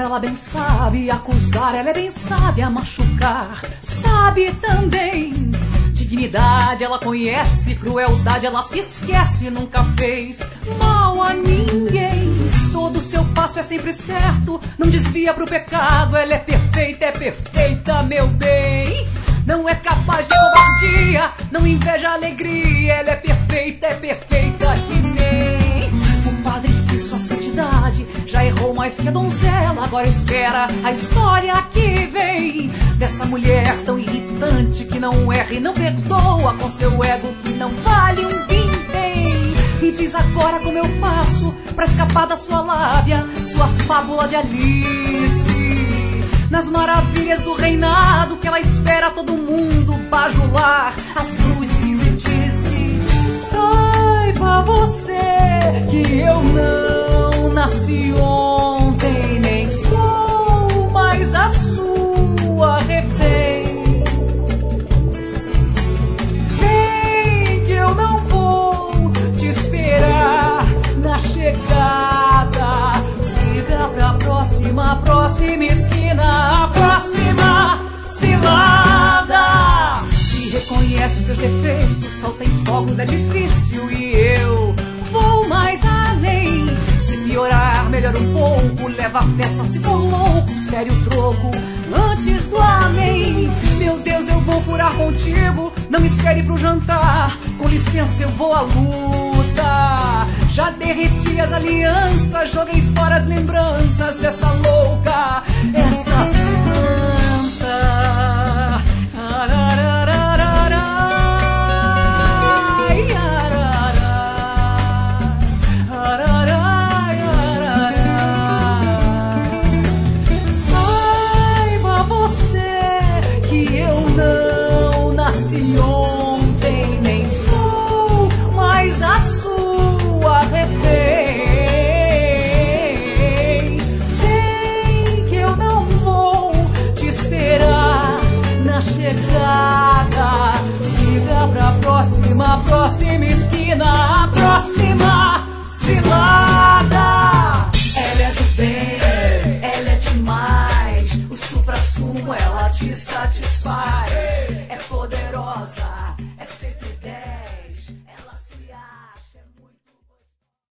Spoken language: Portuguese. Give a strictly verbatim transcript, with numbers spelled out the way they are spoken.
ela bem sabe acusar, ela é bem sábia a machucar. Sabe também dignidade, ela conhece crueldade, ela se esquece, nunca fez mal a ninguém. Todo seu passo é sempre certo, não desvia pro pecado. Ela é perfeita, é perfeita, meu bem. Não é capaz de covardia, não inveja a alegria. Ela é perfeita, é perfeita que nem o Padre Cício, a santidade. Já errou mais que a donzela, agora espera a história que vem dessa mulher tão irritante que não erra e não perdoa, com seu ego que não vale um vintém. E diz agora como eu faço pra escapar da sua lábia, sua fábula de Alice, nas maravilhas do reinado que ela espera todo mundo bajular a sua esquisitice. Saiba você que eu não nasci ontem, nem sou mais a sua refém. Vem que eu não vou te esperar na chegada. Siga pra próxima, próxima esquina, a próxima cilada. Se reconhece seus defeitos, só tem fogos, é difícil e eu vou mais além. Se piorar, melhor um pouco, leva a fé só se for louco. Espere o troco antes do amém. Meu Deus, eu vou furar contigo, não me espere pro jantar. Com licença, eu vou à luta. Já derreti as alianças, joguei fora as lembranças dessa louca, essa